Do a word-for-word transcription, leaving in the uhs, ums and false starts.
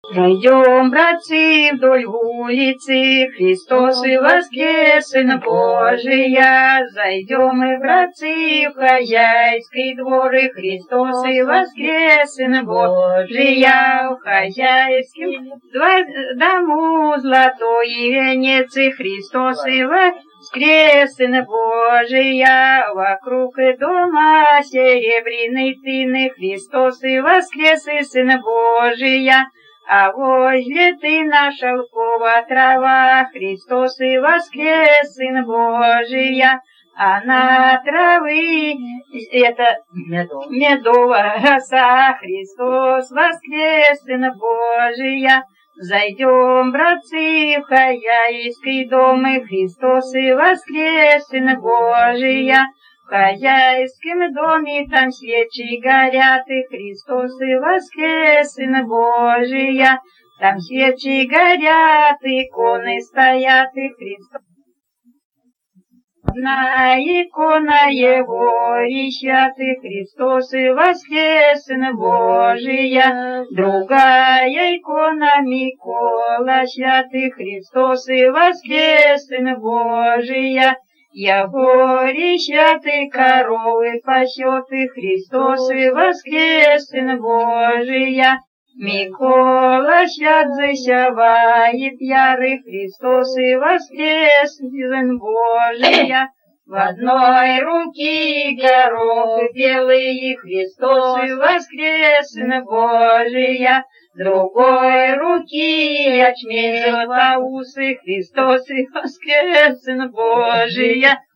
Пройдем, братцы, вдоль улицы, Христос и воскрес, Сын Божия. Зайдем мы, братцы, в хозяйский двор, и Христос и воскрес, Сын Божия. В хозяйском дому золотой венец, и Христос и воскрес, Сын Божия. Вокруг дома серебряный тын, и Христос и воскрес, и Сын Божия. А возле тына шелкова трава, Христос и воскрес, Сын Божия. А на травы это медовая роса, Христос воскрес, Сын Божия. Зайдем, братцы, в хозяйский дом, и Христос и воскрес, Сын Божия. В хозяйском доме там свечи горят, и Христос и воскрес, Сын Божия. Там свечи горят, иконы стоят, и Христос. Одна икона Его висят, и Христос и воскрес, Сын Божия. Другая икона Микола свят, и Христос и воскрес, Сын Божия. Ягоре свят, и коровы пасет, и Христос и воскрес, Сын Божия. Микола свят засявает ярый, Христос и воскрес, Сын Божия. В одной руке горох белый, Христос и воскрес, Сын Божия. В другой руке ячмень златоусый, Христос и воскрес, Сын Божия.